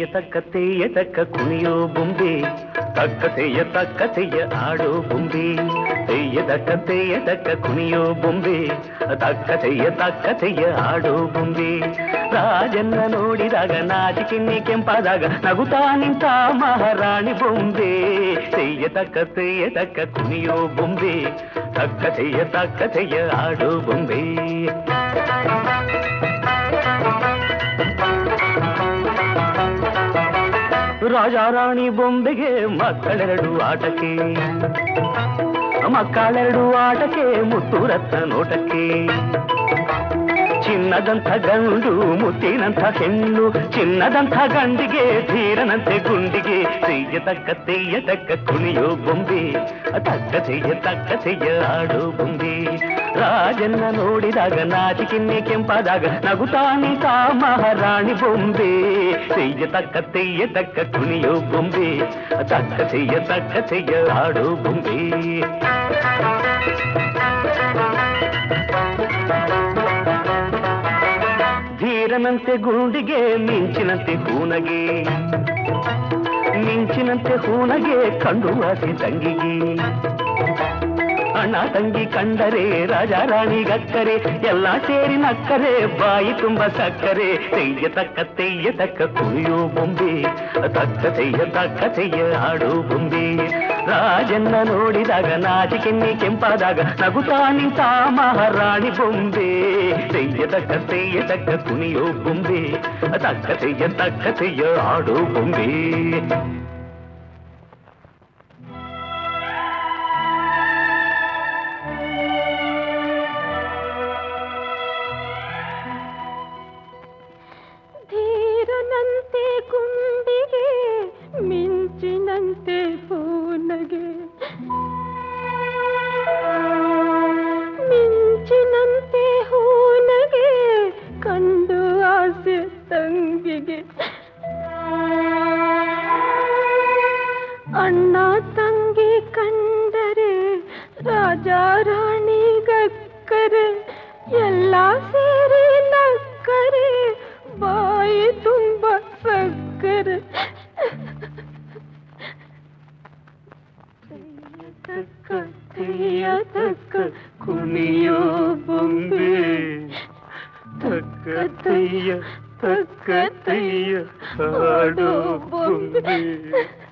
ತೆಯ್ಯ ತಕ್ಕ ಕುಣಿಯೋ ಬೊಂಬೆ ತಕ್ಕ ತೆಯ್ಯ ಆಡೋ ಬೊಂಬೆ ತೆಯ್ಯ ತಕ್ಕ ಕುಣಿಯೋ ಬೊಂಬೆ ತಕ್ಕ ತೆಯ್ಯ ಆಡೋ ಬೊಂಬೆ ರಾಜನ್ನ ನೋಡಿದಾಗ ನಾಚಿಕೆನ್ನೆ ಕೆಂಪಾದಾಗ ನಗುತ್ತಾ ನಿಂತ ಮಹಾರಾಣಿ ಬೊಂಬೆ ತೆಯ್ಯ ತಕ್ಕ ಕುಣಿಯೋ ಬೊಂಬೆ ತಕ್ಕ ತೆಯ್ಯ ಆಡೋ ಬೊಂಬೆ ರಾಜ ರಾಣಿ ಬೊಂಬೆಗೆ ಮಕ್ಕಳೆರಡು ಆಟಕ್ಕೆ ಮುತ್ತು ರತ್ನ ನೋಟಕ್ಕೆ ಚಿನ್ನದಂಥ ಗಂಡು ಮುತ್ತಿನಂಥ ಹೆಣ್ಣು ಚಿನ್ನದಂಥ ಗಂಡಿಗೆ ಧೀರನಂತೆ ಗುಂಡಿಗೆ ತೆಯ್ಯ ತಕ್ಕ ಕುಣಿಯೋ ಬೊಂಬೆ ತಕ್ಕ ತೆಯ್ಯ ಆಡೋ ಬೊಂಬೆ ರಾಜನ್ನ ನೋಡಿದಾಗ ನಾಚಿಕೆನ್ನೆ ಕೆಂಪಾದಾಗ ನಗುತ್ತಾ ನಿಂತ ಮಹಾರಾಣಿ ಬೊಂಬೆ ತೆಯ್ಯ ತಕ್ಕ ಕುಣಿಯೋ ಬೊಂಬೆ ತಕ್ಕ ತೆಯ್ಯ ಆಡೋ ಬೊಂಬೆ ಧೀರನಂತೆ ಗುಂಡಿಗೆ ಮಿಂಚಿನಂತೆ ಹೂನಗೆ ಕಂಡು ಆಸೆ ತಂಗಿಗೆ ಅಣ್ಣ ತಂಗಿ ಕಂಡರೆ ರಾಜ ರಾಣಿಗಕ್ಕರೆ ಎಲ್ಲ ಸೇರಿ ನಕ್ಕರೆ ಬಾಯಿ ತುಂಬ ಸಕ್ಕರೆ ತೆಯ್ಯ ತಕ್ಕ ಕುಣಿಯೋ ಬೊಂಬೆ ತಕ್ಕ ತೆಯ್ಯ ಆಡೋ ಬೊಂಬೆ ರಾಜನ್ನ ನೋಡಿದಾಗ ನಾಚಿಕೆನ್ನೆ ಕೆಂಪಾದಾಗ ನಗುತ್ತಾ ನಿಂತ ಮಹಾರಾಣಿ ಬೊಂಬೆ ತೆಯ್ಯ ತಕ್ಕ ಕುಣಿಯೋ ಬೊಂಬೆ ತಕ್ಕ ತೆಯ್ಯ ಆಡೋ ಬೊಂಬೆ ಧೀರನಂತೆ ಗುಂಡಿಗೆ ಮಿಂಚಿನಂತೆ ಹೂನಗೆ ಕಂಡು ಆಸೆ ತಂಗಿಗೆ ಅಣ್ಣ ತಂಗಿ ಕಂಡರೆ ರಾಜ ರಾಣಿಗಕ್ಕರೆ ಎಲ್ಲ ಸೇರಿ ನಕ್ಕರೆ ಬಾಯಿ ತುಂಬ ಸಕ್ಕರೆ ತೆಯ್ಯ ತಕ್ಕ ಕುಣಿಯೋ ಬೊಂಬೆ ತಕ್ಕ ತೆಯ್ಯ ಆಡೋ ಬೊಂಬೆ